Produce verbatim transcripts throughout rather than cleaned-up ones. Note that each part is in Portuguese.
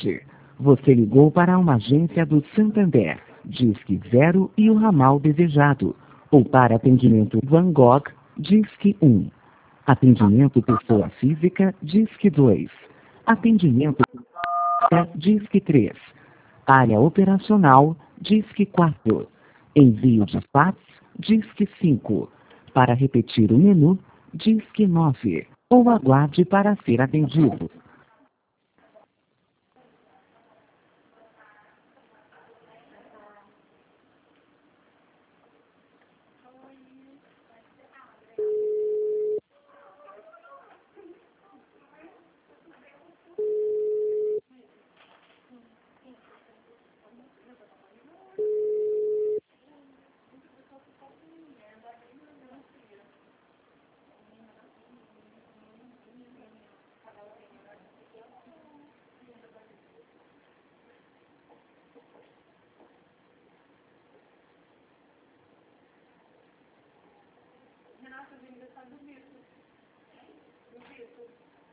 sorte. Você ligou para uma agência do Santander, Disque zero e o ramal desejado. Ou para atendimento Van Gogh, Disque um. Atendimento pessoa física, Disque dois. Atendimento Disque três. Área operacional, Disque quatro. Envio de fax, Disque cinco. Para repetir o menu, Disque nove. Ou aguarde para ser atendido. Renata, o aniversário do Vitor. Do Vitor.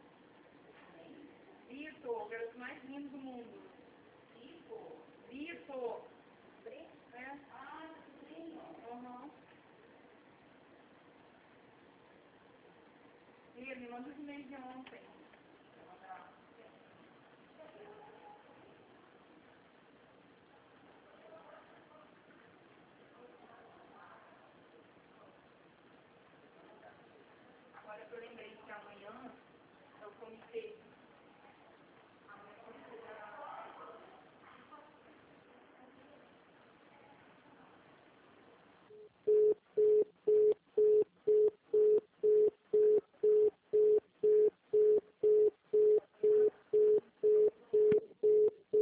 Vitor, o garoto mais lindo do mundo. Vitor? Vitor. É? Ah, sim. Aham. Ele me manda os e-mails de ontem.